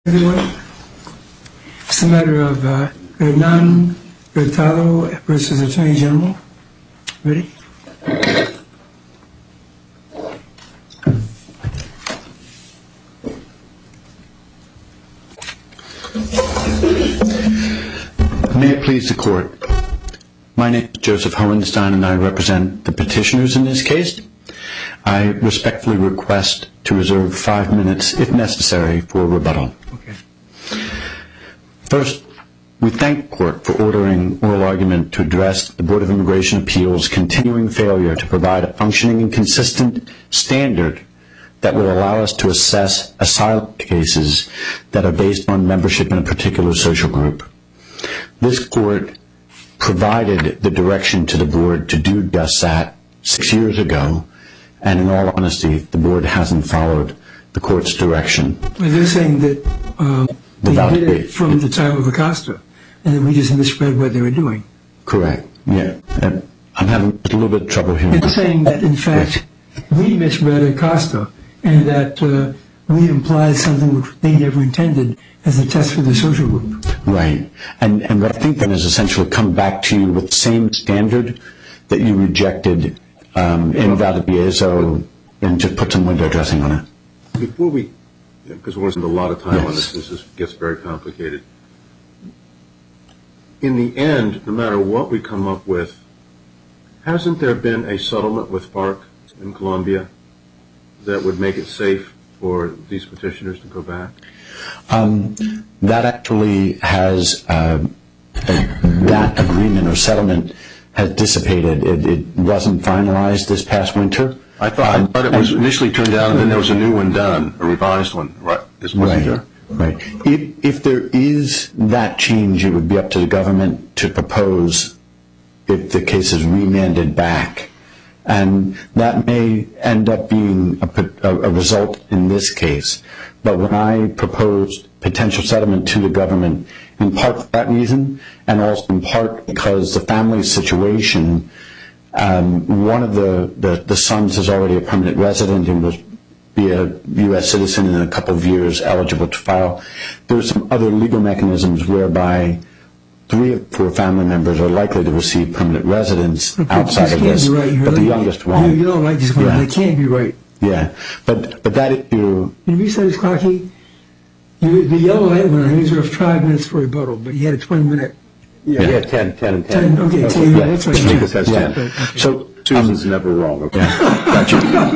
Everyone, it's the matter of Hernan Hurtado versus Attorney General. Ready? May it please the court. My name is Joseph Hohenstein and I represent the petitioners in this case. I respectfully request to reserve 5 minutes, if necessary, for rebuttal. Okay. First, we thank the court for ordering oral argument to address the Board of Immigration Appeals' continuing failure to provide a functioning and consistent standard that will allow us to assess asylum cases that are based on membership in a particular social group. This court provided the direction to the board to do just that 6 years ago, and in all honesty, the board hasn't followed the court's direction. Well, they're saying that they did it from the time of Acosta, and that we just misread what they were doing. Correct. Yeah. I'm having a little bit of trouble here. They're saying that, in fact, we misread Acosta, and that we implied something which they never intended as a test for the social group. Right. And what I think then is essentially come back to you with the same standard that you rejected in Valdivieso, and just put some window dressing on it. Before we, because we're spending a lot of time on this, this gets very complicated. In the end, no matter what we come up with, hasn't there been a settlement with FARC in Colombia that would make it safe for these petitioners to go back? That actually has, that agreement or settlement has dissipated. It wasn't finalized this past winter. I thought it was initially turned down and then there was a new one done, a revised one, right? Right. If there is that change, it would be up to the government to propose if the case is remanded back. And that may end up being a result in this case. But when I proposed potential settlement to the government, in part for that reason, and also in part because the family situation, one of the sons is already a permanent resident and will be a U.S. citizen in a couple of years, eligible to file. There's some other legal mechanisms whereby 3 of 4 family members are likely to receive permanent residence outside of this, but the youngest won't. You don't like this one. They can't be right. Yeah, but that issue... Did we say this, Clarky? The yellow light went on. He reserved 5 minutes for rebuttal, but he had a 20-minute... Yeah, he had 10 and 10. 10, okay, that's right. Because that's 10. Okay. So Susan's never wrong, okay? Gotcha.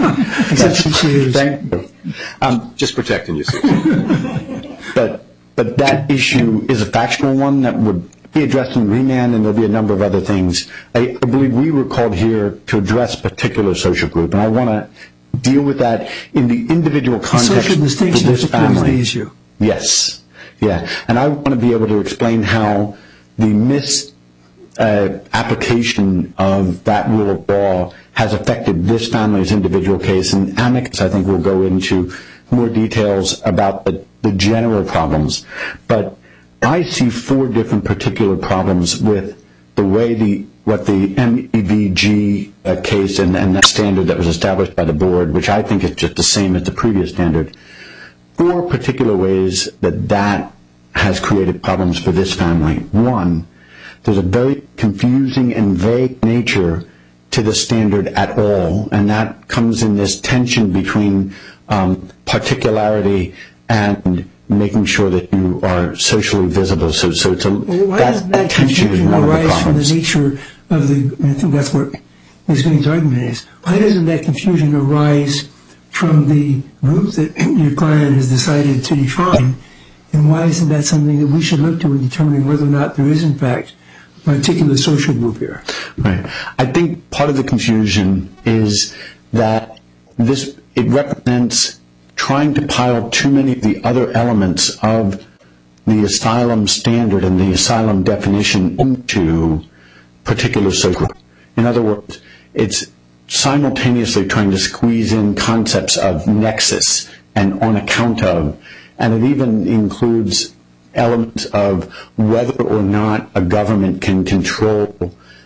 Thank you. Just protecting you, Susan. But that issue is a factual one that would be addressed in remand, and there'll be a number of other things. I believe we were called here to address a particular social group, and I want to deal with that in the individual context social distinction of this family. The issue. Yes, yeah, and I want to be able to explain how the misapplication of that rule of law has affected this family's individual case, and amicus, I think, will go into more details about the general problems. But I see 4 different particular problems with the way what the MEVG case and that standard that was established by the board, which I think is just the same as the previous standard. 4 particular ways that has created problems for this family. 1, there's a very confusing and vague nature to the standard at all, and that comes in this tension between particularity and making sure that you are socially visible. So it's why doesn't that confusion arise from the nature of the? I think that's what Ms. Green's argument is. Why doesn't that confusion arise from the group that your client has decided to define, and why isn't that something that we should look to in determining whether or not there is, in fact, a particular social group here? Right. I think part of the confusion is that it represents trying to pile too many of the other elements of the asylum standard and the asylum definition into particular social group. In other words, it's simultaneously trying to squeeze in concepts of nexus and on account of, and it even includes elements of whether or not a government can control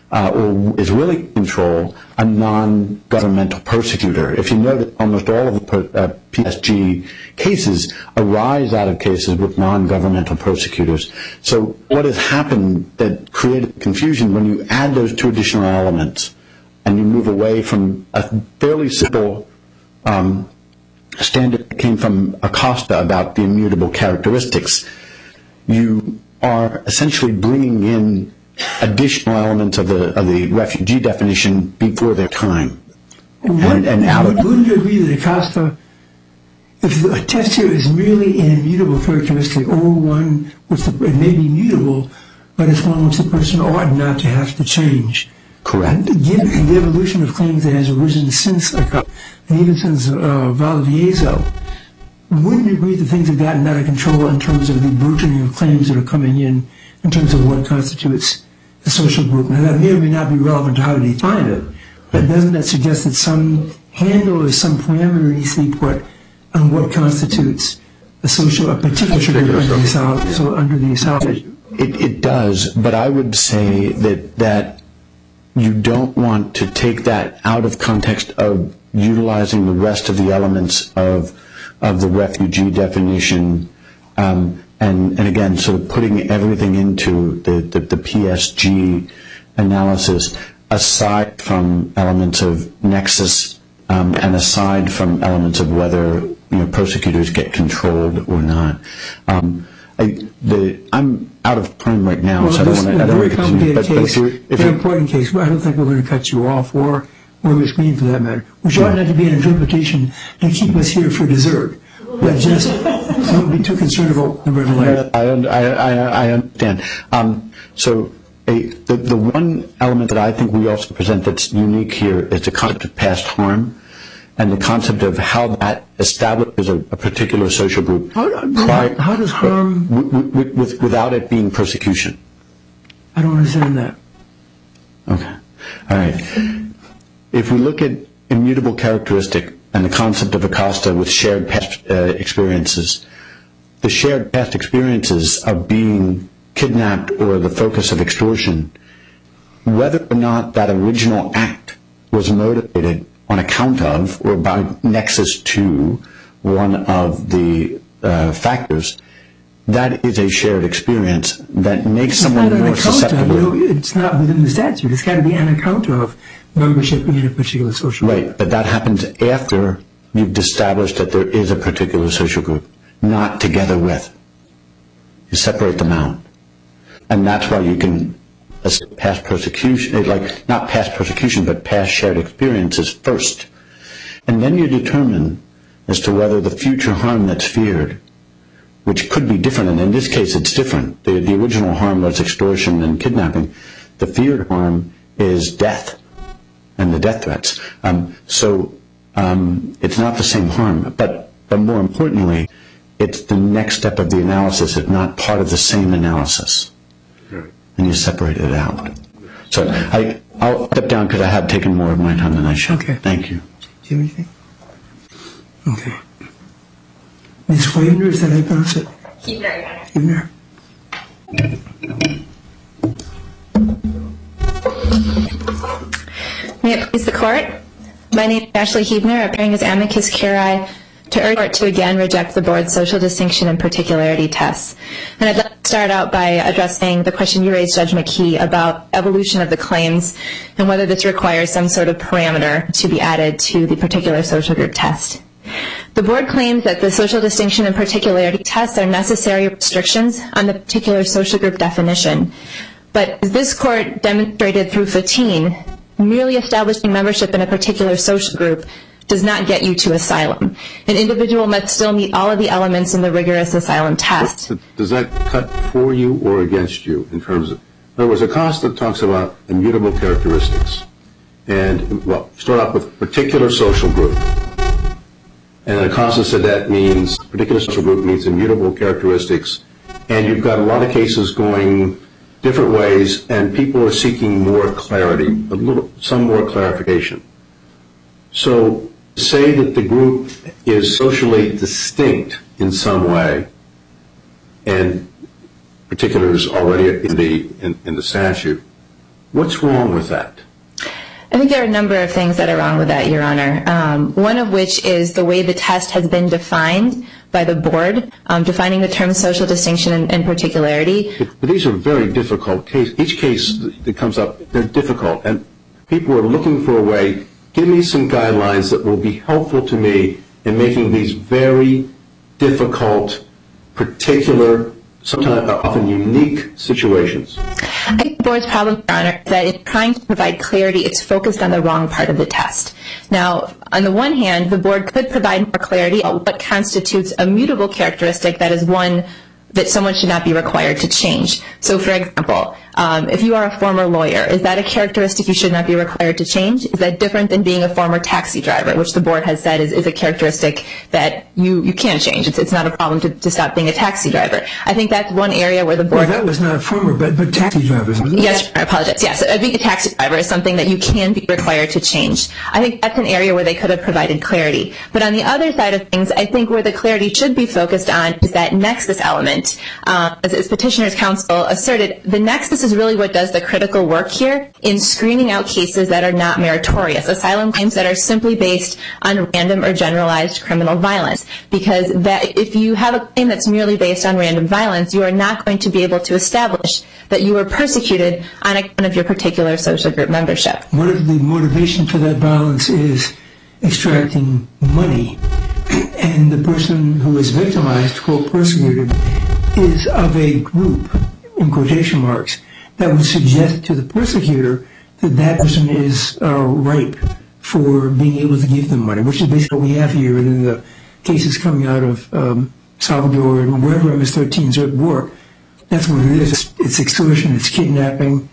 or is willing to control a non-governmental persecutor. If you notice, almost all of the PSG cases arise out of cases with non-governmental persecutors. So what has happened that created confusion when you add those two additional elements and you move away from a fairly simple standard that came from Acosta about the immutable characteristics, you are essentially bringing in additional elements of the refugee definition before their time. Wouldn't you agree that Acosta, if the test here is merely an immutable characteristic, or one which it may be mutable, but it's one which the person ought not to have to change? Correct. Given the evolution of claims that has arisen since Acosta, and even since Valdivieso, wouldn't you agree that things have gotten out of control in terms of the burgeoning of claims that are coming in terms of what constitutes a social group? Now, that may or may not be relevant to how to define it, but doesn't that suggest that some handle or some parameter needs to be put on what constitutes a particular social group under the asylum? It does, but I would say that you don't want to take that out of context of utilizing the rest of the elements of the refugee definition, and again, sort of putting everything into the PSG analysis, aside from elements of nexus and aside from elements of whether persecutors get controlled or not. I'm out of time right now, so I don't want to. Very complicated case, very important case. I don't think we're going to cut you off or Miss Green for that matter. Which ought not to be an interpretation to keep us here for dessert. But just don't be too concerned about the red light. I understand. So the one element that I think we also present that's unique here is the concept of past harm, and the concept of how that establishes a particular social group. How does harm... without it being persecution. I don't understand that. Okay. All right. If we look at immutable characteristic and the concept of Acosta with shared past experiences, the shared past experiences of being kidnapped or the focus of extortion, whether or not that original act was motivated on account of or by nexus to one of the factors, that is a shared experience that makes someone more susceptible. It's not within the statute. It's got to be on account of membership in a particular social group. Right, but that happens after you've established that there is a particular social group, not together with. You separate them out. And that's why you can past persecution, like not past persecution, but past shared experiences first. And then you determine as to whether the future harm that's feared, which could be different, and in this case it's different. The original harm was extortion and kidnapping. The feared harm is death and the death threats. So it's not the same harm, but more importantly, it's the next step of the analysis. It's not part of the same analysis. Right. And you separate it out. So I'll step down because I have taken more of my time than I should. Okay. Thank you. Do you have anything? Okay. Ms. Huebner, is that how you pronounce it? Huebner. May it please the Court? My name is Ashley Huebner, appearing as amicus curiae to urge the Court to again reject the Board's social distinction and particularity tests. And I'd like to start out by addressing the question you raised, Judge McKee, about evolution of the claims and whether this requires some sort of parameter to be added to the particular social group test. The Board claims that the social distinction and particularity tests are necessary restrictions on the particular social group definition. But as this Court demonstrated through Fatine, merely establishing membership in a particular social group does not get you to asylum. An individual must still meet all of the elements in the rigorous asylum test. Does that cut for you or against you in terms of... In other words, Acosta talks about immutable characteristics. And, well, start off with particular social group. And Acosta said that means, particular social group means immutable characteristics. And you've got a lot of cases going different ways, and people are seeking more clarity, some more clarification. So say that the group is socially distinct in some way, and particular is already in the statute. What's wrong with that? I think there are a number of things that are wrong with that, Your Honor. One of which is the way the test has been defined by the board, defining the term social distinction and particularity. But these are very difficult cases. Each case that comes up, they're difficult. And people are looking for a way, give me some guidelines that will be helpful to me in making these very difficult, particular, sometimes often unique situations. I think the board's problem, Your Honor, is that in trying to provide clarity, it's focused on the wrong part of the test. Now, on the one hand, the board could provide more clarity on what constitutes a mutable characteristic that is one that someone should not be required to change. So, for example, if you are a former lawyer, is that a characteristic you should not be required to change? Is that different than being a former taxi driver, which the board has said is a characteristic that you can change? It's not a problem to stop being a taxi driver. I think that's one area where the board... Well, that was not a former, but taxi drivers, wasn't it? Yes, I apologize. Yes, being a taxi driver is something that you can be required to change. I think that's an area where they could have provided clarity. But on the other side of things, I think where the clarity should be focused on is that nexus element. As Petitioner's Counsel asserted, the nexus is really what does the critical work here in screening out cases that are not meritorious, asylum claims that are simply based on random or generalized criminal violence. Because if you have a claim that's merely based on random violence, you are not going to be able to establish that you were persecuted on account of your particular social group membership. What if the motivation for that violence is extracting money, and the person who is victimized, quote, persecuted, is of a group, in quotation marks, that would suggest to the persecutor that that person is ripe for being able to give them money, which is basically what we have here in the cases coming out of Salvador and wherever MS-13's at work. That's what it is. It's extortion, it's kidnapping.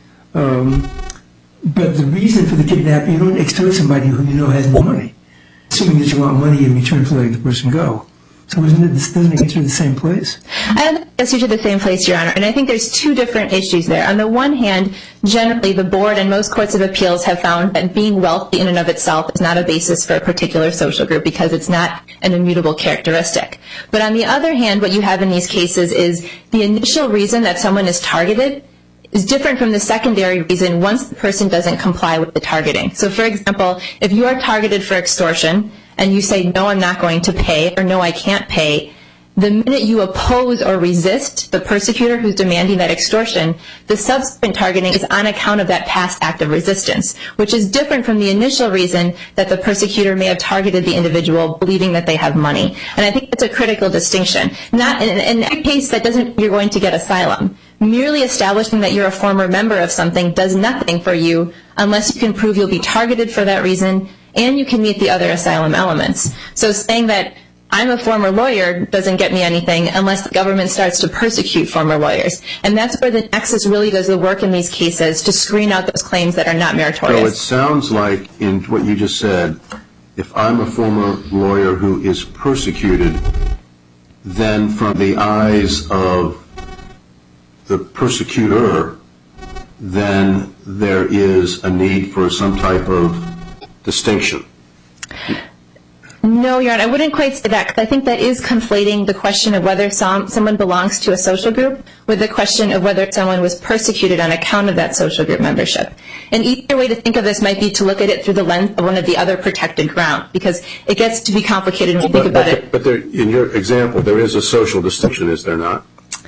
But the reason for the kidnapping, you don't extort somebody who you know has no money, assuming that you want money in return for letting the person go. So doesn't it get you to the same place? I don't think it gets you to the same place, Your Honor. And I think there's two different issues there. On the one hand, generally the board and most courts of appeals have found that being wealthy in and of itself is not a basis for a particular social group because it's not an immutable characteristic. But on the other hand, what you have in these cases is the initial reason that someone is targeted is different from the secondary reason once the person doesn't comply with the targeting. So, for example, if you are targeted for extortion and you say, no, I'm not going to pay, or no, I can't pay, the minute you oppose or resist the persecutor who's demanding that extortion, the subsequent targeting is on account of that past act of resistance, which is different from the initial reason that the persecutor may have targeted the individual believing that they have money. And I think that's a critical distinction. Not in a case that doesn't, you're going to get asylum. Merely establishing that you're a former member of something does nothing for you unless you can prove you'll be targeted for that reason and you can meet the other asylum elements. So saying that I'm a former lawyer doesn't get me anything unless the government starts to persecute former lawyers. And that's where the nexus really does the work in these cases to screen out those claims that are not meritorious. So it sounds like in what you just said, if I'm a former lawyer who is persecuted, then from the eyes of the persecutor, then there is a need for some type of distinction. No, Your Honor, I wouldn't quite say that, because I think that is conflating the question of whether someone belongs to a social group with the question of whether someone was persecuted on account of that social group membership. An easier way to think of this might be to look at it through the lens of one of the other protected grounds, because it gets to be complicated when you think about it. But in your example, there is a social distinction, is there not?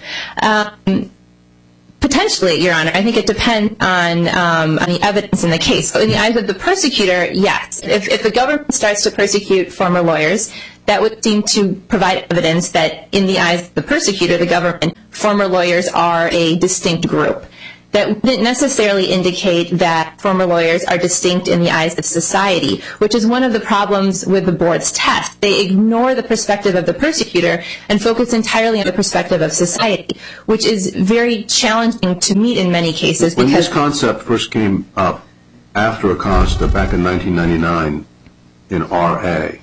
Potentially, Your Honor. I think it depends on the evidence in the case. So in the eyes of the persecutor, yes. If the government starts to persecute former lawyers, that would seem to provide evidence that in the eyes of the persecutor, the government, former lawyers are a distinct group. That wouldn't necessarily indicate that former lawyers are distinct in the eyes of society, which is one of the problems with the board's test. They ignore the perspective of the persecutor and focus entirely on the perspective of society, which is very challenging to meet in many cases. When this concept first came up after Acosta back in 1999 in RA,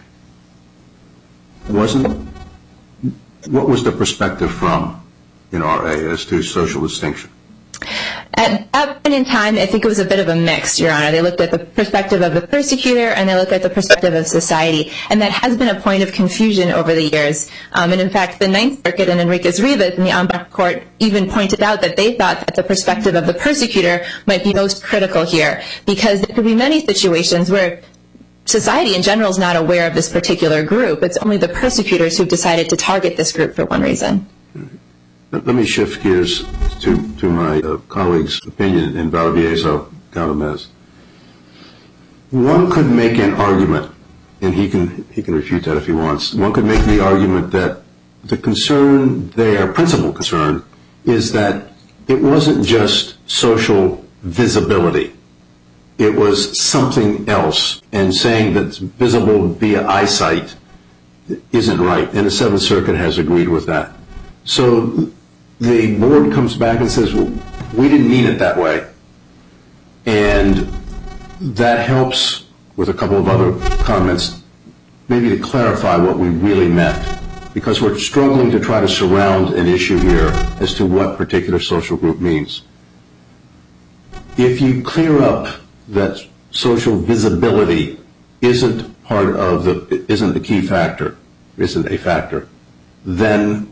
what was the perspective from in RA as to social distinction? At that point in time, I think it was a bit of a mix, Your Honor. They looked at the perspective of the persecutor and they looked at the perspective of society. And that has been a point of confusion over the years. And in fact, the Ninth Circuit and Enriquez-Rivas in the en banc court even pointed out that they thought that the perspective of the persecutor might be most critical here, because there could be many situations where society in general is not aware of this particular group. It's only the persecutors who've decided to target this group for one reason. Let me shift gears to my colleague's opinion in Valdivieso-Galdamez. One could make an argument, and he can refute that if he wants. One could make the argument that the concern there, principal concern, is that it wasn't just social visibility. It was something else, and saying that it's visible via eyesight isn't right, and the Seventh Circuit has agreed with that. So the board comes back and says, well, we didn't mean it that way, and that helps with a couple of other comments, maybe to clarify what we really meant, because we're struggling to try to surround an issue here as to what particular social group means. If you clear up that social visibility isn't a key factor, isn't a factor, then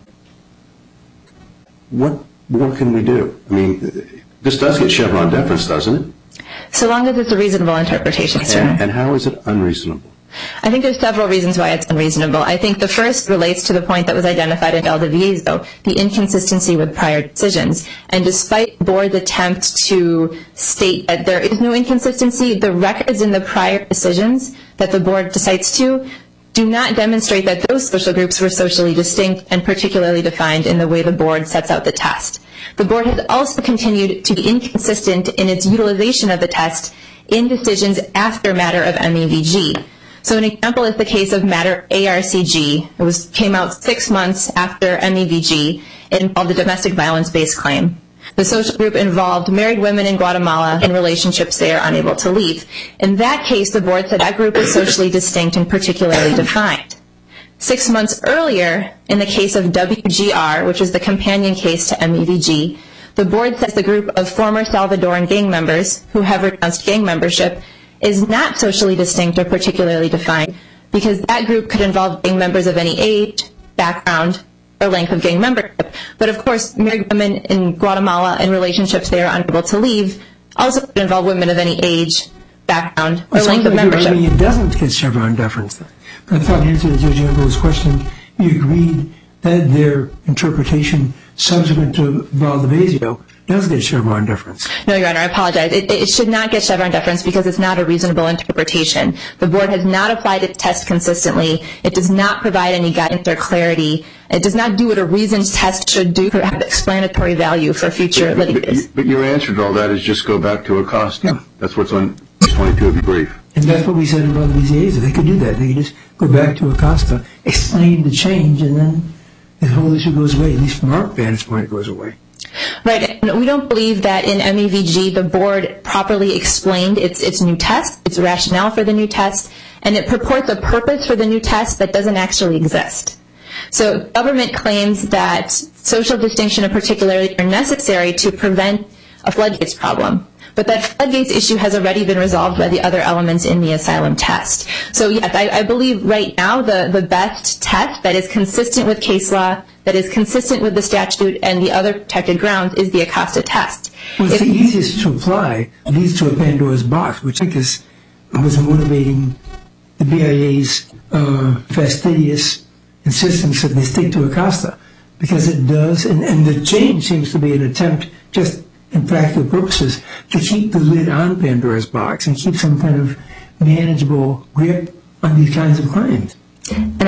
what more can we do? I mean, this does get Chevron deference, doesn't it? So long as it's a reasonable interpretation, sir. And how is it unreasonable? I think there's several reasons why it's unreasonable. I think the first relates to the point that was identified in Valdivieso, the inconsistency with prior decisions. And despite the board's attempt to state that there is no inconsistency, the records in the prior decisions that the board decides to do not demonstrate that those social groups were socially distinct and particularly defined in the way the board sets out the test. The board has also continued to be inconsistent in its utilization of the test in decisions after matter of MEVG. So an example is the case of matter ARCG. It came out 6 months after MEVG. It involved a domestic violence-based claim. The social group involved married women in Guatemala in relationships they are unable to leave. In that case, the board said that group is socially distinct and particularly defined. 6 months earlier, in the case of WGR, which is the companion case to MEVG, the board says the group of former Salvadoran gang members who have renounced gang membership is not socially distinct or particularly defined because that group could involve gang members of any age, background, or length of gang membership. But of course, married women in Guatemala in relationships they are unable to leave also could involve women of any age, background, or length of membership. It doesn't get Chevron deference. But I thought in answer to Judge Ambrose's question, you agreed that their interpretation subsequent to Valdivieso does get Chevron deference. No, Your Honor, I apologize. It should not get Chevron deference because it's not a reasonable interpretation. The board has not applied its test consistently. It does not provide any guidance or clarity. It does not do what a reasoned test should do to have explanatory value for future litigants. But your answer to all that is just go back to Acosta. Yeah. That's what's on page 22 of your brief. And that's what we said in Valdivieso. They could do that. They could just go back to Acosta, explain the change, and then the whole issue goes away. At least from our vantage point, it goes away. Right. And we don't believe that in MEVG the board properly explained its new test, its rationale for the new test, and it purports a purpose for the new test that doesn't actually exist. So government claims that social distinction and particularity are necessary to prevent a floodgates problem. But that floodgates issue has already been resolved by the other elements in the asylum test. So yes, I believe right now the best test that is consistent with case law, that is consistent with the statute and the other protected grounds is the Acosta test. Well, it's the easiest to apply. It leads to a Pandora's box, which I think was motivating the BIA's fastidious insistence that they stick to Acosta, because it does, and the change seems to be an attempt just in practical purposes to keep the lid on Pandora's box and keep some kind of manageable grip on these kinds of claims. And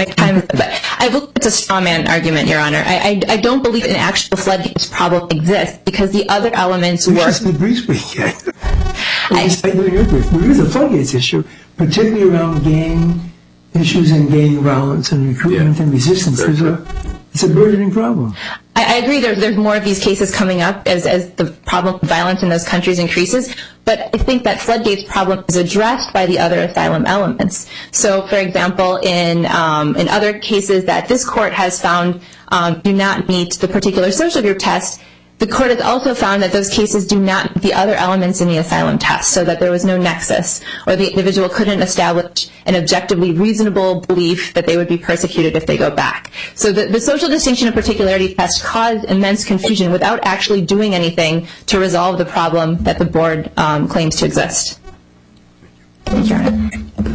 I believe it's a straw man argument, Your Honor. I don't believe an actual floodgates problem exists because the other elements work. It's just the briefs we get. There is a floodgates issue, particularly around gang issues and gang violence and recruitment and resistance. It's a burgeoning problem. I agree there's more of these cases coming up as the problem of violence in those countries increases, but I think that floodgates problem is addressed by the other asylum elements. So, for example, in other cases that this court has found do not meet the particular social group test, The court has also found that those cases do not meet the other elements in the asylum test, so that there was no nexus, or the individual couldn't establish an objectively reasonable belief that they would be persecuted if they go back. So the social distinction and particularity test caused immense confusion without actually doing anything to resolve the problem that the board claims to exist. Thank you, Your Honor.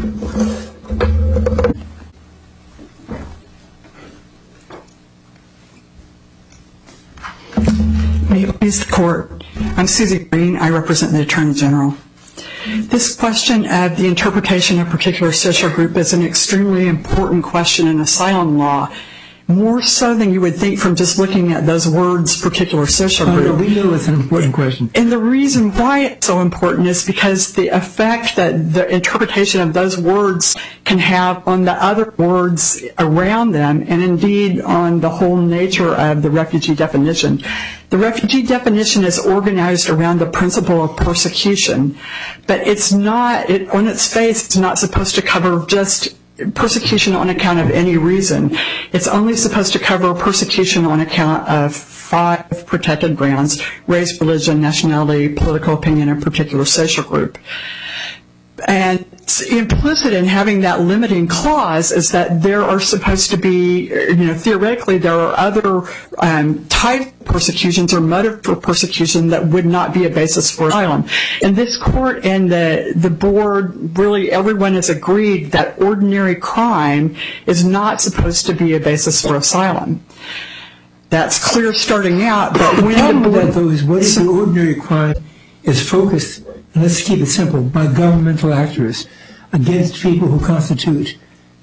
May it please the Court. I'm Susie Green. I represent the Attorney General. This question of the interpretation of a particular social group is an extremely important question in asylum law, more so than you would think from just looking at those words, particular social group. We know it's an important question. And the reason why it's so important is because the effect that the interpretation of those words can have on the other words around them, and indeed on the whole nature of the refugee definition. The refugee definition is organized around the principle of persecution, but it's not, on its face, it's not supposed to cover just persecution on account of any reason. It's only supposed to cover persecution on account of 5 protected grounds: race, religion, nationality, political opinion, and particular social group. And implicit in having that limiting clause is that there are supposed to be, theoretically there are other type of persecutions or motive for persecution that would not be a basis for asylum. And this court and the board, really everyone has agreed that ordinary crime is not supposed to be a basis for asylum. That's clear starting out, but when the board... Though, is what if the ordinary crime is focused, and let's keep it simple, by governmental actors against people who constitute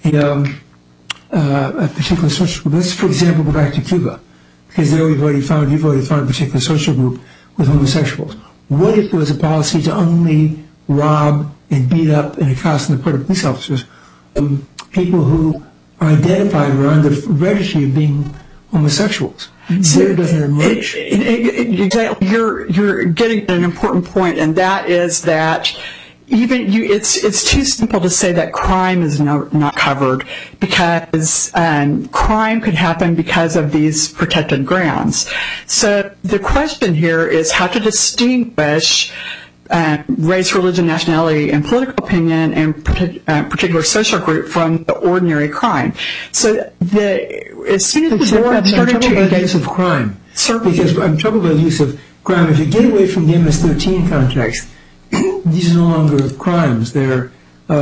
a particular social group. Let's, for example, go back to Cuba, because there you've already found a particular social group with homosexuals. What if there was a policy to only rob and beat up and accost on the part of police officers people who are identified or on the registry of being homosexuals? There doesn't emerge. Exactly. You're getting an important point, and that is that it's too simple to say that crime is not covered, because crime could happen because of these protected grounds. So the question here is how to distinguish race, religion, nationality, and political opinion and particular social group from the ordinary crime. So as soon as the board started to engage with crime, because I'm troubled by the use of crime. If you get away from the MS-13 context, these are no longer crimes. They're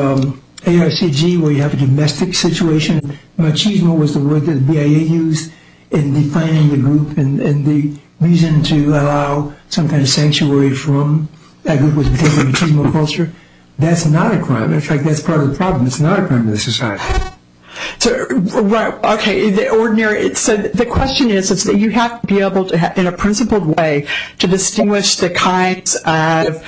ARCG, where you have a domestic situation. Machismo was the word that the BIA used in defining the group, and the reason to allow some kind of sanctuary from that group was because of machismo culture. That's not a crime. In fact, that's part of the problem. It's not a crime in this society. So, right, okay, so the question is that you have to be able to, in a principled way, to distinguish the kinds of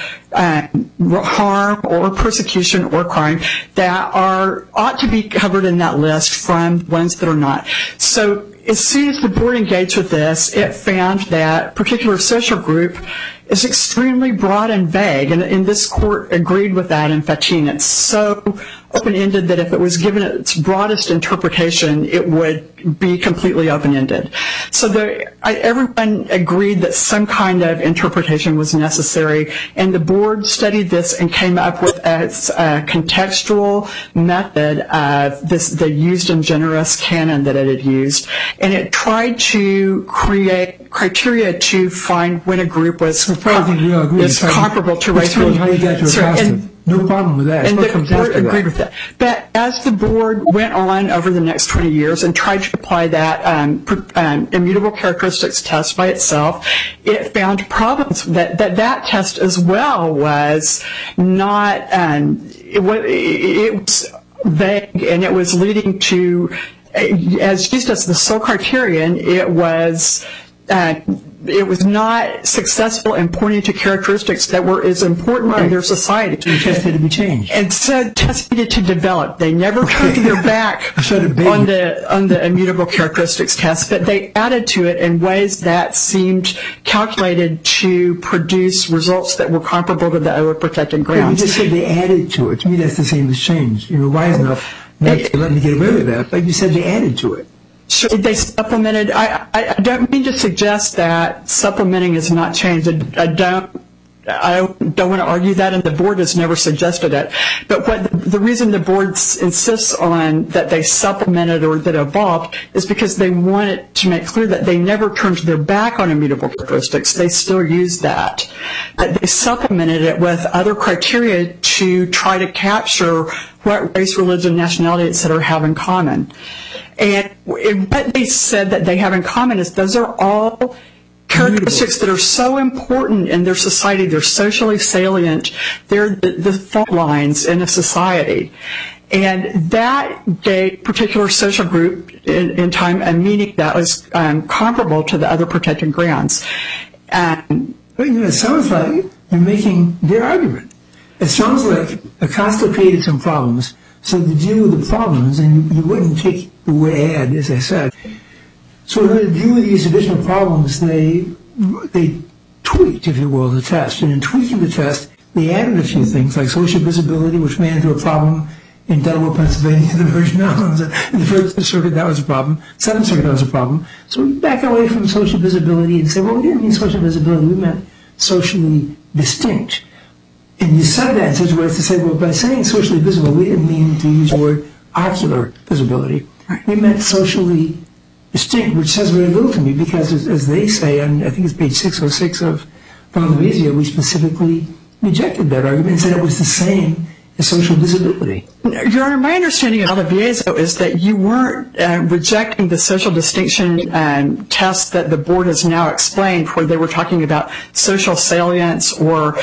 harm or persecution or crime that ought to be covered in that list from ones that are not. So as soon as the board engaged with this, it found that particular social group is extremely broad and vague, and this court agreed with that in Fachin. It's so open-ended that if it was given its broadest interpretation, it would be completely open-ended. So everyone agreed that some kind of interpretation was necessary, and the board studied this and came up with a contextual method of the used and generous canon that it had used, and it tried to create criteria to find when a group was comparable to race, religion. No problem with that. And the board agreed with that. But as the board went on over the next 20 years and tried to apply that immutable characteristics test by itself, it found problems that test as well was not, it was vague, and it was leading to, as used as the sole criterion, it was not successful in pointing to characteristics that were as important in their society. So the test had to be changed. And said test needed to develop. They never turned their back on the immutable characteristics test, but they added to it in ways that seemed calculated to produce results that were comparable to the other protected grounds. You just said they added to it. To me, that's the same as change. Wise enough not to let me get away with that, but you said they added to it. Sure, they supplemented. I don't mean to suggest that supplementing has not changed. I don't want to argue that, and the board has never suggested it. But the reason the board insists on that they supplemented or that evolved is because they wanted to make clear that they never turned their back on immutable characteristics. They still use that. But they supplemented it with other criteria to try to capture what race, religion, nationality, et cetera, have in common. And what they said that they have in common is those are all characteristics that are so important in their society. They're socially salient. They're the fault lines in a society. And that gave particular social group in time a meaning that was comparable to the other protected grounds. But it sounds like you're making their argument. It sounds like Acosta created some problems. So to deal with the problems, and you wouldn't take the word add, as I said. So in order to deal with these additional problems, they tweaked, if you will, the test. And in tweaking the test, they added a few things, like social visibility, which ran into a problem in Delaware, Pennsylvania, the Virgin Islands. In the First Circuit, that was a problem. Seventh Circuit, that was a problem. So we back away from social visibility and say, well, we didn't mean social visibility. We meant socially distinct. And you said that in such a way as to say, well, by saying socially visible, we didn't mean to use the word ocular visibility. We meant socially distinct, which says very little to me because, as they say, on I think it's page 606 of Valdivieso, we specifically rejected that argument and said it was the same as social visibility. Your Honor, my understanding of Valdivieso is that you weren't rejecting the social distinction test that the board has now explained, where they were talking about social salience or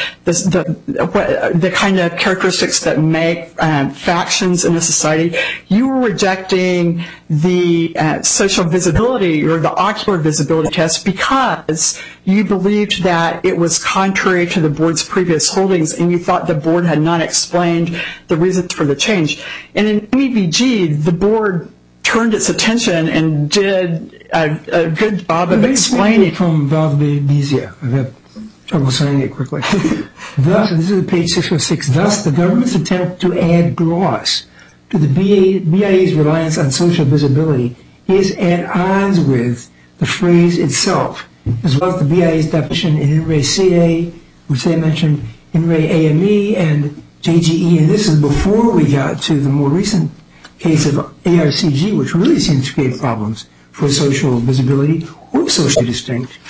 the kind of characteristics that make factions in a society. You were rejecting the social visibility or the ocular visibility test because you believed that it was contrary to the board's previous holdings and you thought the board had not explained the reasons for the change. And in MEVG, the board turned its attention and did a good job of explaining. From Valdivieso, I have trouble saying it quickly. Thus, and this is page 606, thus the government's attempt to add gloss to the BIA's reliance on social visibility is at odds with the phrase itself, as well as the BIA's definition in INRE CA, which they mentioned, INRE AME and JGE, and this is before we got to the more recent case of ARCG, which really seems to create problems for social visibility or socially distinct.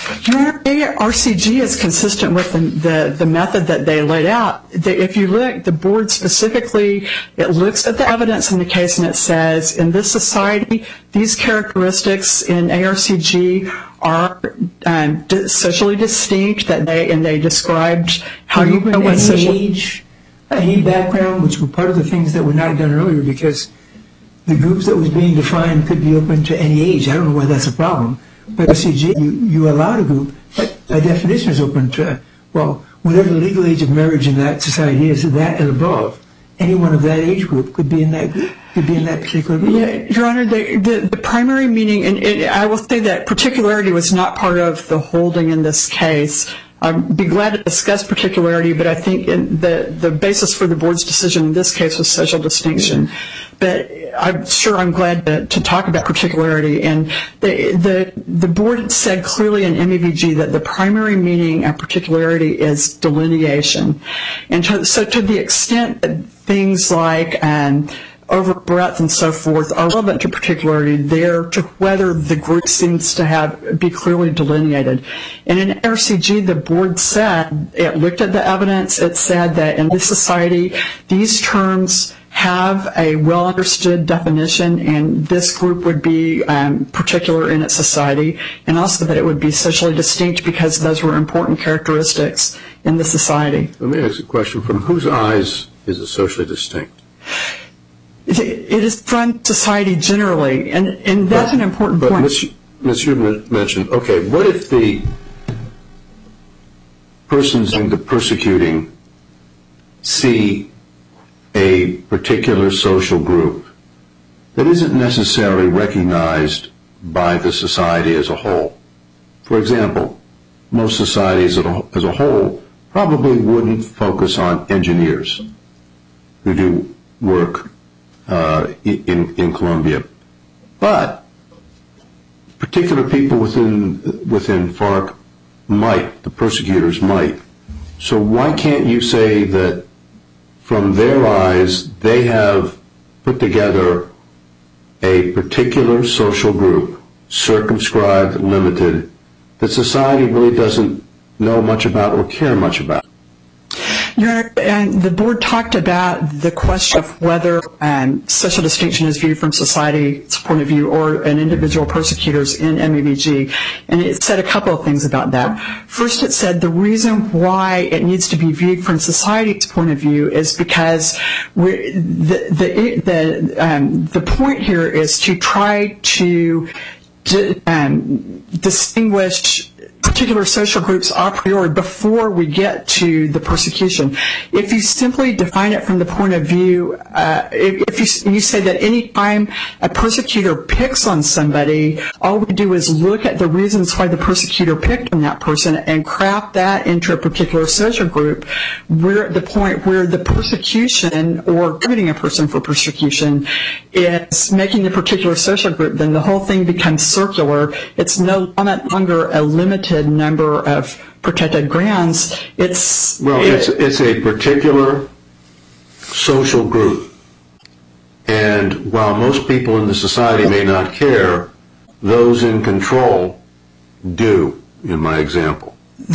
ARCG is consistent with the method that they laid out. If you look, the board specifically, it looks at the evidence in the case and it says, in this society, these characteristics in ARCG are socially distinct, and they described how you know what social age, any background, which were part of the things that were not done earlier because the groups that was being defined could be open to any age. I don't know why that's a problem. But ARCG, you allowed a group, but by definition is open to, well, whatever the legal age of marriage in that society is, that and above. Anyone of that age group could be in that group, could be in that particular group. Yeah, Your Honor, the primary meaning, and I will say that particularity was not part of the holding in this case. I'd be glad to discuss particularity, but I think the basis for the board's decision in this case was social distinction. But I'm glad to talk about particularity. And the board said clearly in MEVG that the primary meaning of particularity is delineation. And so to the extent that things like over breadth and so forth are relevant to particularity, they're to whether the group seems to be clearly delineated. And in ARCG, the board said, it looked at the evidence, it said that in this society, these terms have a well-understood definition, and this group would be particular in its society, and also that it would be socially distinct because those were important characteristics in the society. Let me ask a question. From whose eyes is it socially distinct? It is from society generally, and that's an important point. But Ms. Huebner mentioned, okay, what if the persons in the persecuting see a particular social group that isn't necessarily recognized by the society as a whole? For example, most societies as a whole probably wouldn't focus on engineers who do work in Colombia. But particular people within FARC might, the persecutors might. So why can't you say that from their eyes they have put together a particular social group, circumscribed, limited, that society really doesn't know much about or care much about? And the board talked about the question of whether social distinction is viewed from society's point of view or an individual persecutors in MEVG, and it said a couple of things about that. First, it said the reason why it needs to be viewed from society's point of view is because the point here is to try to distinguish particular social groups a priori before we get to the persecution. If you simply define it from the point of view, if you say that any time a persecutor picks on somebody, all we do is look at the reasons why the persecutor picked on that person and craft that into a particular social group, we're at the point where the persecution or targeting a person for persecution is making a particular social group, then the whole thing becomes circular. It's no longer a limited number of protected grounds. It's a particular social group, and while most people in the society may not care, those in control do, in my example.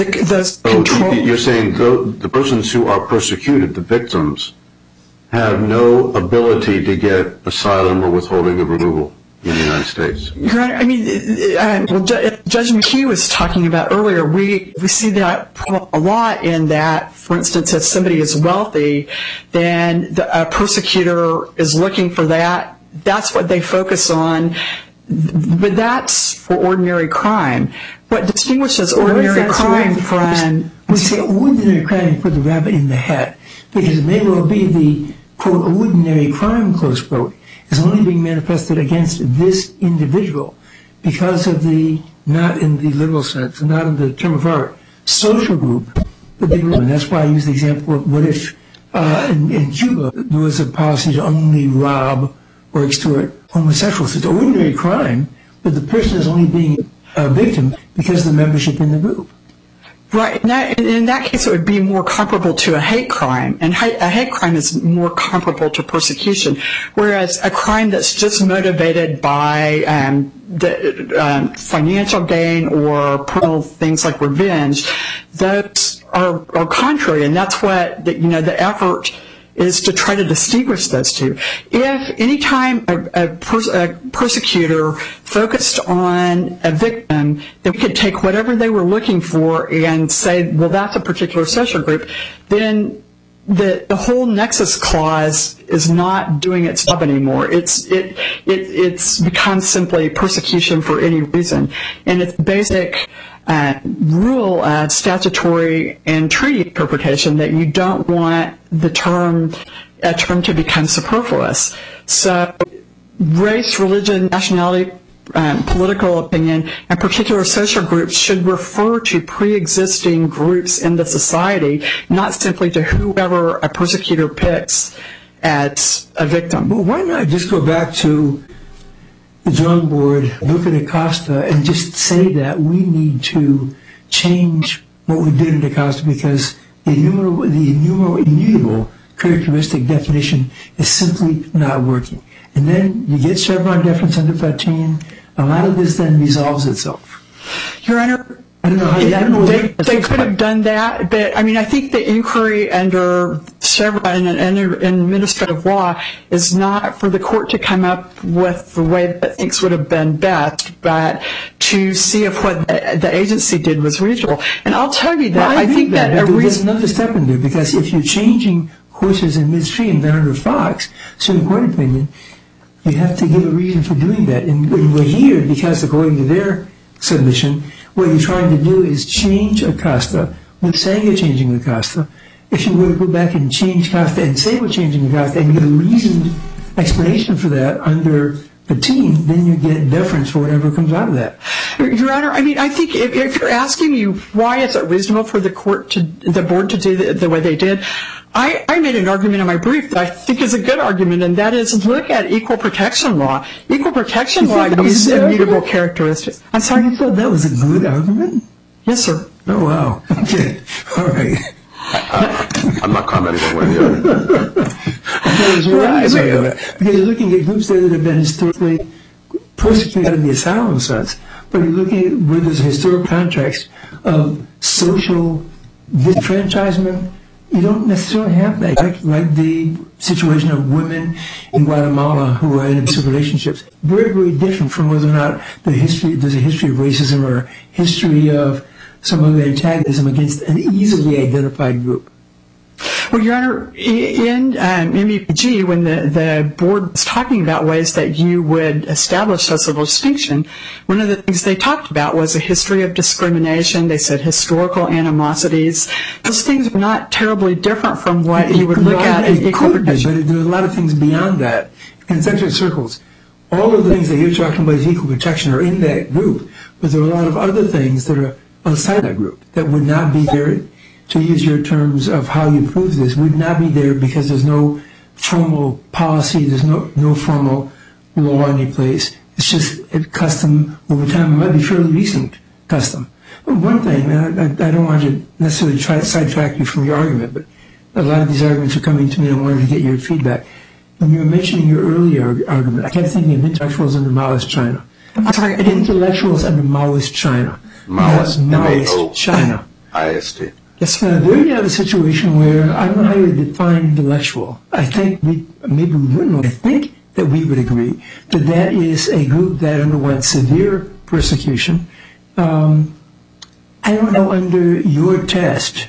You're saying the persons who are persecuted, the victims, have no ability to get asylum or withholding of removal in the United States. Your Honor, I mean, Judge McHugh was talking about earlier, we see that a lot in that, for instance, if somebody is wealthy, then a persecutor is looking for that. That's what they focus on, but that's for ordinary crime. What distinguishes ordinary crime from... We say ordinary crime, put the rabbit in the hat, because it may well be the, quote, ordinary crime, close quote, is only being manifested against this individual because of the, not in the literal sense, not in the term of art, social group. And that's why I use the example of what if in Cuba there was a policy to only rob or extort homosexuals. It's ordinary crime, but the person is only being a victim because of the membership in the group. Right. In that case, it would be more comparable to a hate crime, and a hate crime is more comparable to persecution, whereas a crime that's just motivated by the financial gain or personal things like revenge, those are contrary, and that's what the effort is to try to distinguish those two. If any time a persecutor focused on a victim, then we could take whatever they were looking for and say, well, that's a particular social group, then the whole nexus clause is not doing its job anymore. It's become simply persecution for any reason, and it's basic rule of statutory and treaty interpretation that you don't want a term to become superfluous. So race, religion, nationality, political opinion, and particular social groups should refer to pre-existing groups in the society, not simply to whoever a persecutor picks as a victim. Well, why not just go back to the drawing board, look at Acosta, and just say that we need to change what we did in Acosta because the immutable characteristic definition is simply not working. And then you get Chevron deference under 13. A lot of this then resolves itself. Your Honor, I don't know how they could have done that, but I mean, I think the inquiry under Chevron and administrative law is not for the court to come up with the way that things would have been best, but to see if what the agency did was reasonable. And I'll tell you that I think that there's another step in there, because if you're changing courses in midstream, then under Fox, Supreme Court opinion, you have to give a reason for doing that. And we're here because, according to their submission, what you're trying to do is change Acosta. We're saying you're changing Acosta. If you were to go back and change Acosta and say we're changing Acosta and give a reasoned explanation for that under the team, then you get deference for whatever comes out of that. Your Honor, I mean, I think if you're asking me why is it reasonable for the board to do the way they did, I made an argument in my brief that I think is a good argument, and that is look at equal protection law. Equal protection law uses immutable characteristics. I'm sorry? You thought that was a good argument? Yes, sir. Oh, wow. Okay. All right. I'm not commenting on one or the other. Because you're looking at groups that have been historically persecuted in the asylum sense, but you're looking at where there's a historical context of social disenfranchisement. You don't necessarily have that, like the situation of women in Guatemala who are in abusive relationships. Very, very different from whether or not there's a history of racism or a history of some other antagonism against an easily identified group. Well, Your Honor, in MEPG, when the board was talking about ways that you would establish social distinction, one of the things they talked about was a history of discrimination. They said historical animosities. Those things are not terribly different from what you would look at in equal protection. But there are a lot of things beyond that. In concentric circles, all of the things that you're talking about as equal protection are in that group, but there are a lot of other things that are outside that group that would not be there. To use your terms of how you prove this, would not be there because there's no formal policy, there's no formal law in any place. It's just a custom over time. It might be fairly recent custom. But one thing, and I don't want to necessarily try to sidetrack you from your argument, but a lot of these arguments are coming to me and I wanted to get your feedback. When you were mentioning your earlier argument, I kept thinking of intellectuals under Maoist China. I'm sorry, intellectuals under Maoist China. Maoist China. IST. Yes, there you have a situation where I don't know how you define intellectual. I think maybe we wouldn't. I think that we would agree that that is a group that underwent severe persecution. I don't know under your test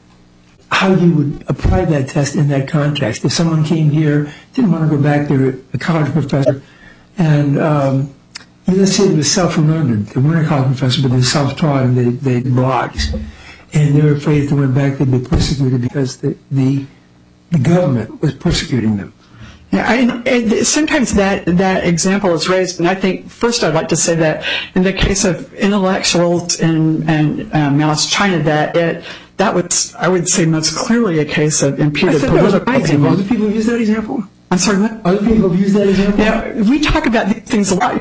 how you would apply that test in that context. If someone came here, didn't want to go back, they're a college professor, and let's say they were self-learned. They weren't a college professor, but they were self-taught and they had blogs. And they were afraid if they went back they'd be persecuted because the government was persecuting them. Yeah, and sometimes that example is raised, and I think first I'd like to say that in the case of intellectuals and Maoist China, that was, I would say, most clearly a case of imputed political opinion. Other people use that example? I'm sorry, what? Other people have used that example? Yeah, we talk about these things a lot.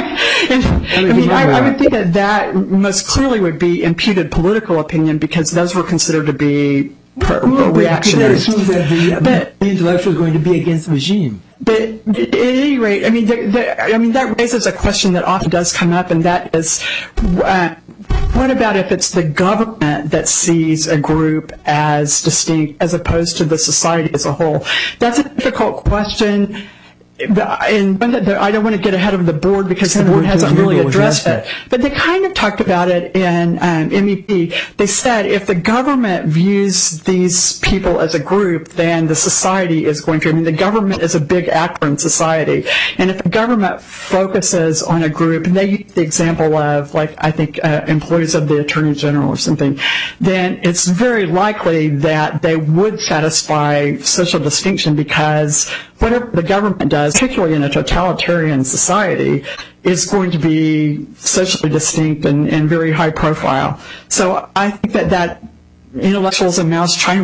I would think that most clearly would be imputed political opinion because those were considered to be reactionary. That assumes that the intellectual is going to be against the regime. But at any rate, that raises a question that often does come up, and that is, what about if it's the government that sees a group as distinct as opposed to the society as a whole? That's a difficult question, and one that I don't want to get ahead of the board because the board hasn't really addressed it. But they kind of talked about it in MEP. They said if the government views these people as a group, then the society is going to. The government is a big actor in society, and if the government focuses on a group, and they use the example of, like, I think employees of the Attorney General or something, then it's very likely that they would satisfy social distinction because whatever the government does, particularly in a totalitarian society, is going to be socially distinct and very high profile. So I think that intellectuals in Maoist China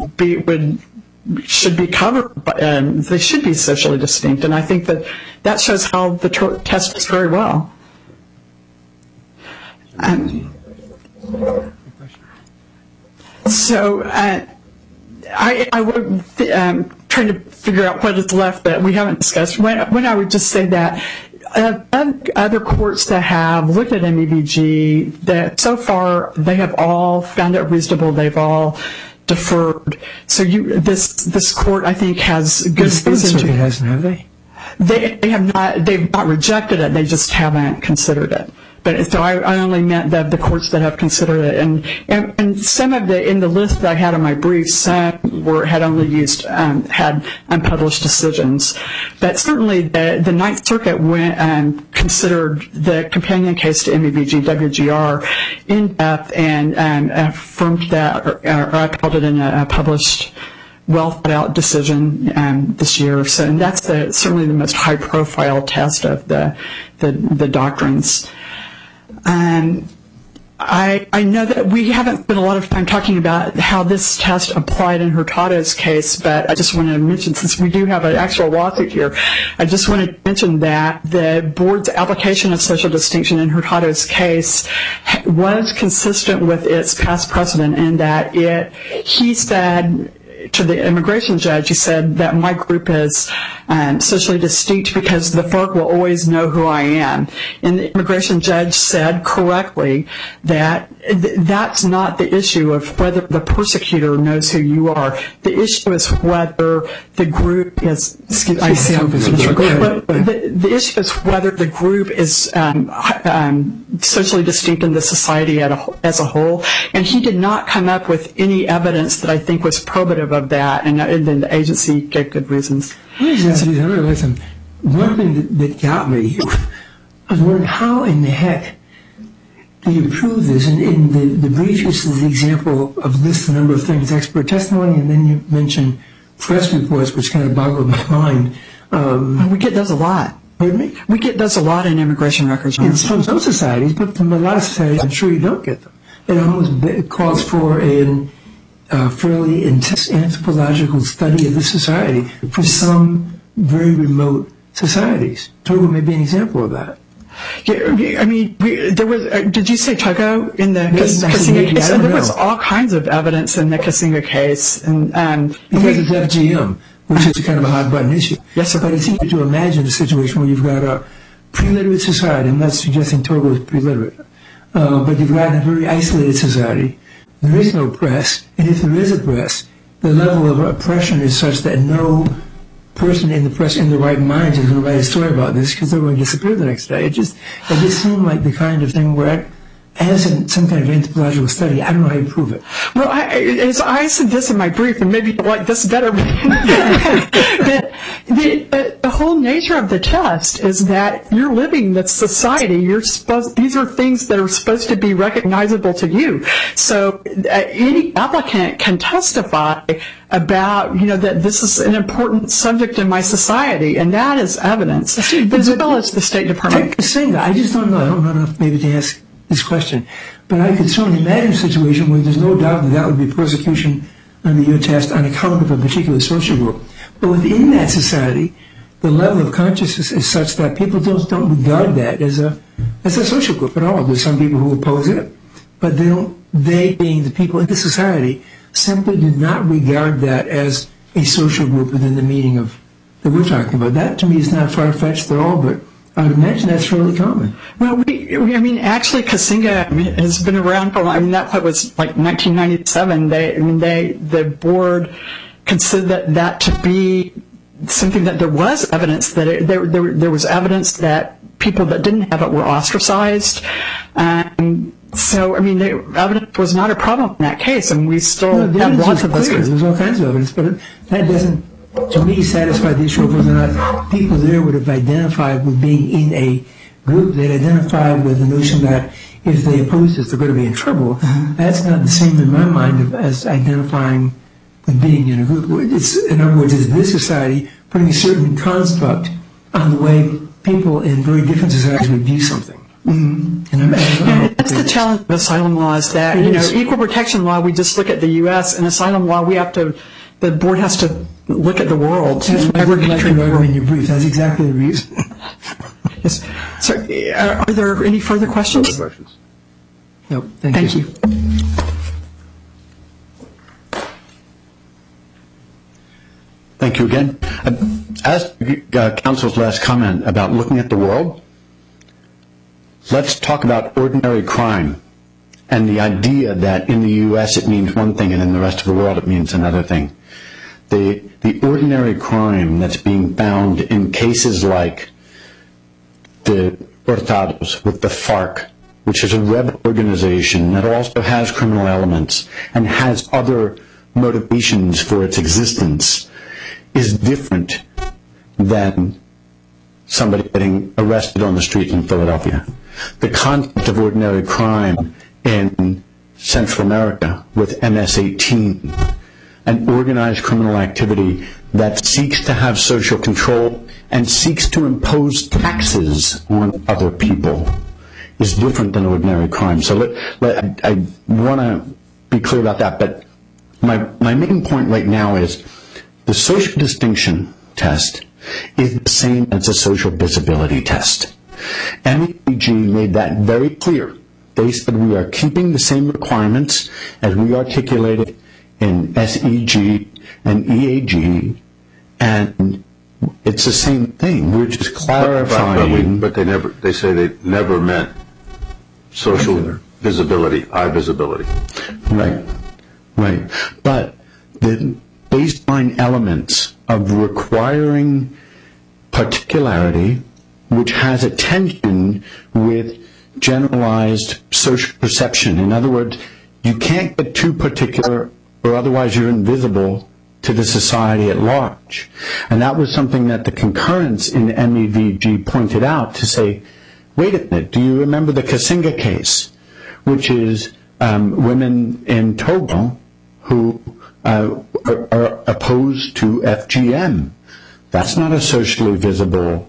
should be covered, they should be socially distinct, and I think that shows how the test works very well. So I would trying to figure out what is left that we haven't discussed. When I would just say that other courts that have looked at MEVG, that so far they have all found it reasonable. They've all deferred. So this court, I think, has good reason to. Have they? They have not. They've not rejected it. They just haven't considered it. But so I only meant the courts that have considered it, and some of in the list that I had on my brief, some had only used had unpublished decisions. But certainly the Ninth Circuit went and considered the companion case to MEVG WGR in depth and affirmed that, or I called it in a published, well thought out decision this year. So, and that's certainly the most high profile test of the doctrines. I know that we haven't spent a lot of time talking about how this test applied in Hurtado's case, but I just wanted to mention, since we do have an actual lawsuit here, I just wanted to mention that the board's application of social distinction in Hurtado's case was consistent with its past precedent in that he said to the immigration judge, he said that my group is socially distinct because the FARC will always know who I am. And the immigration judge said correctly that that's not the issue of whether the persecutor knows who you are. The issue is whether the group is, the issue is whether the group is socially distinct in the society as a whole. And he did not come up with any evidence that I think was probative of that, and then the agency gave good reasons. One thing that got me, I was wondering how in the heck do you prove this? In the brief, this is the example of list a number of things, expert testimony, and then you mentioned press reports, which kind of boggled my mind. We get those a lot. Pardon me? We get those a lot in immigration records. It's from some societies, but from a lot of societies, I'm sure you don't get them. It almost calls for a fairly intense anthropological study of the society for some very remote societies. Togo may be an example of that. Yeah, I mean, there was. Did you say Togo in the Kasinga case? There was all kinds of evidence in the Kasinga case, and because it's FGM, which is kind of a hot button issue. Yes, sir. But it's easy to imagine a situation where you've got a pre-literate society. I'm not suggesting Togo is pre-literate, but you've got a very isolated society. There is no press, and if there is a press, the level of oppression is such that no person in the press in the right mind is going to write a story about this because they're going to disappear the next day. It just seemed like the kind of thing where, as in some kind of anthropological study, I don't know how you prove it. Well, I said this in my brief, and maybe you like this better. The whole nature of the test is that you're living the society. These are things that are supposed to be recognizable to you. So any applicant can testify about, that this is an important subject in my society, and that is evidence, as well as the State Department. I just don't know. I don't know enough maybe to ask this question, but I could certainly imagine a situation where there's no doubt that would be persecution under your test on account of a particular social group. But within that society, the level of consciousness is such that people don't regard that as a social group at all. There's some people who oppose it, but they being the people in the society simply do not regard that as a social group within the meaning of that we're talking about. That to me is not far-fetched at all, but I would imagine that's fairly common. Well, actually, Kasinga has been around for a while. That was like 1997. The board considered that to be something that there was evidence that there was evidence that people that didn't have it were ostracized. So, the evidence was not a problem in that case, and we still have lots of those. There's all kinds of evidence, but that doesn't, to me, satisfy the issue of whether or not people there would have identified with being in a group. They'd identified with the notion that if they oppose this, they're going to be in trouble. That's not the same in my mind as identifying with being in a group. In other words, it's this society putting a certain construct on the way people in very different societies would view something. That's the challenge of asylum law, is that equal protection law, we just look at the U.S., and asylum law, the board has to look at the world. That's what I would like to write in your brief. That's exactly the reason. Yes. So, are there any further questions? Further questions? No. Thank you. Thank you again. As Council's last comment about looking at the world, let's talk about ordinary crime and the idea that in the U.S. it means one thing and in the rest of the world it means another thing. The ordinary crime that's being found in cases like the Hurtados with the FARC, which is a rebel organization that also has criminal elements and has other motivations for its existence, is different than somebody getting arrested on the street in Philadelphia. The concept of ordinary crime in Central America with MS-18, an organized criminal activity that seeks to have social control and seeks to impose taxes on other people, is different than ordinary crime. So I want to be clear about that. But my main point right now is the social distinction test is the same as a social visibility test. MEVG made that very clear. They said we are keeping the same requirements as we articulated in SEG and EAG, and it's the same thing. We're just clarifying. But they say they never meant social visibility, eye visibility. Right. But the baseline elements of requiring particularity, which has a tension with generalized social perception. In other words, you can't get too particular or otherwise you're invisible to the society at large. And that was something that the concurrence in MEVG pointed out to say, wait a minute, do you remember the Kasinga case, which is women in Togo who are opposed to FGM? That's not a socially visible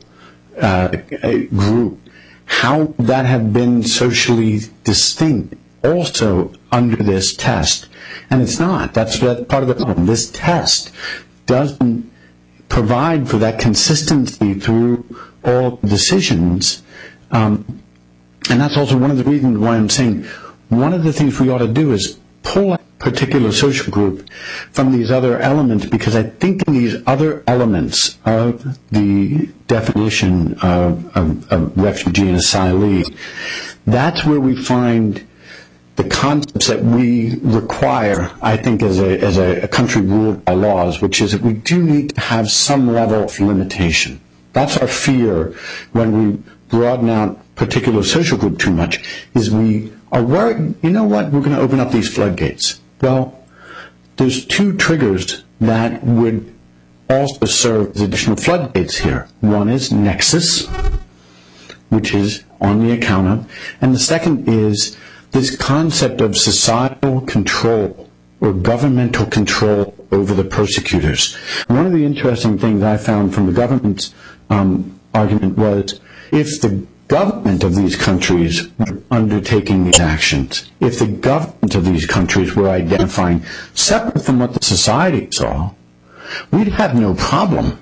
group. How would that have been socially distinct also under this test? And it's not. That's part of the problem. This test doesn't provide for that consistency through all decisions. And that's also one of the reasons why I'm saying one of the things we ought to do is pull a particular social group from these other elements, because I think in these other elements of the definition of refugee and asylee, that's where we find the concepts that we require, I think, as a country ruled by laws, which is that we do need to have some level of limitation. That's our fear when we broaden out particular social group too much, is we are worried, you know what, we're going to open up these floodgates. Well, there's two triggers that would also serve as additional floodgates here. One is nexus, which is on the account of, and the second is this concept of societal control or governmental control over the persecutors. One of the interesting things I found from the government's argument was if the government of these countries were undertaking these actions, if the government of these countries were identifying separate from what the society saw, we'd have no problem.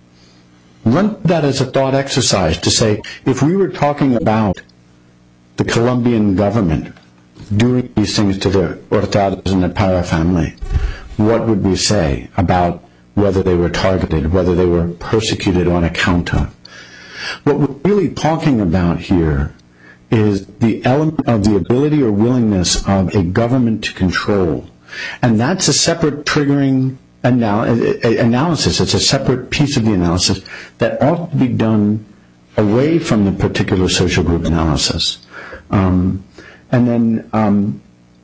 Run that as a thought exercise to say, if we were talking about the Colombian government doing these things to the Hurtados and the Parra family, what would we say about whether they were targeted, whether they were persecuted on account of? What we're really talking about here is the element of the ability or willingness of a government to control. And that's a separate triggering analysis. It's a separate piece of the analysis that ought to be done away from the particular social group analysis. And then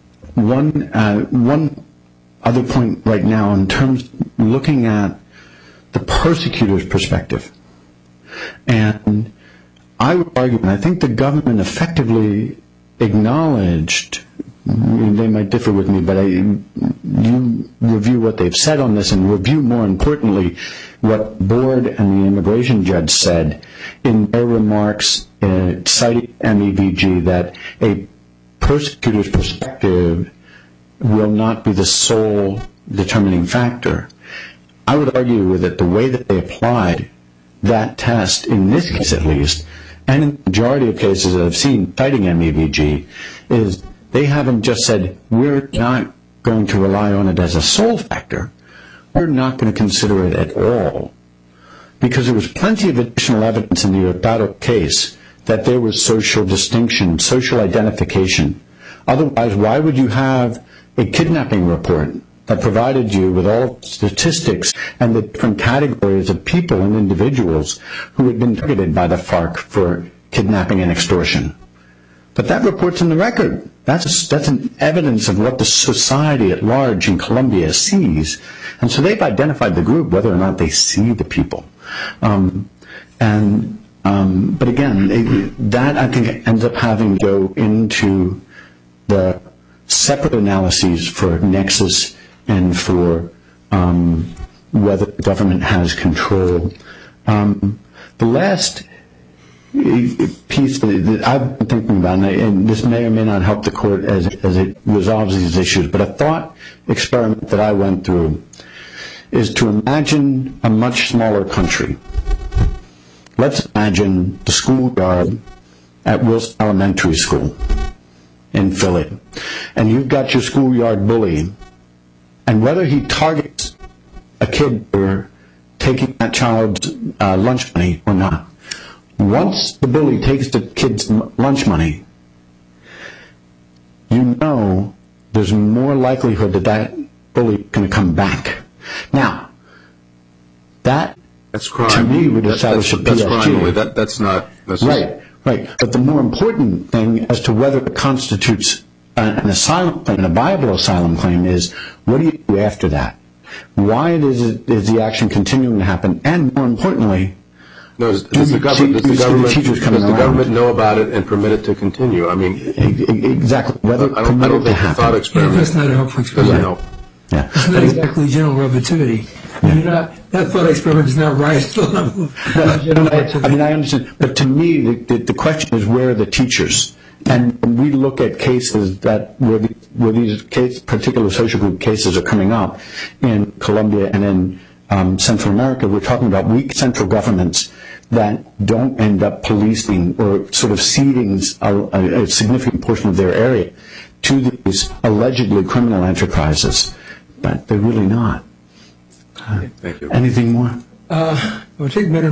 one other point right now in terms of looking at the persecutor's perspective. And I would argue, and I think the government effectively acknowledged, they might differ with me, but you review what they've said on this and review, more importantly, what the board and the immigration judge said in their remarks citing MEVG, that a persecutor's perspective will not be the sole determining factor. I would argue that the way that they applied that test, in this case at least, and in the majority of cases that I've seen citing MEVG, is they haven't just said, we're not going to rely on it as a sole factor, we're not going to consider it at all. Because there was plenty of additional evidence in the Hurtado case that there was social distinction, social identification. Otherwise, why would you have a kidnapping report that provided you with all statistics and the different categories of people and individuals who had been targeted by the FARC for kidnapping and extortion? But that report's in the record. That's an evidence of what the society at large in Colombia sees. And so they've identified the group, whether or not they see the people. But again, that I think ends up having to go into the separate analyses for nexus and for whether the government has control. The last piece that I've been thinking about, and this may or may not help the court as it resolves these issues, but a thought experiment that I went through is to imagine a much smaller country. Let's imagine the schoolyard at Wilson Elementary School in Philly, and you've got your schoolyard bully, and whether he targets a kid for taking that child's lunch money or not, once the bully takes the kid's lunch money, you know there's more likelihood that that bully is going to come back. Now, that's crime. To me would establish a PSG. That's not right. But the more important thing as to whether it constitutes an asylum claim, a viable asylum claim, is what do you do after that? Why is the action continuing to happen? And more importantly, does the government know about it and permit it to continue? I mean, exactly. Whether I don't think the thought experiment that's not a helpful experiment. doesn't help. Yeah. It's not exactly general relativity. That thought experiment does not rise to the level of general relativity. I mean, I understand. But to me, the question is, where are the teachers? And when we look at cases where these particular social group cases are coming up in Colombia and in Central America, we're talking about weak central governments that don't end up policing or sort of ceding a significant portion of their area to these allegedly criminal enterprises. But they're really not. Thank you. Anything more? We'll take better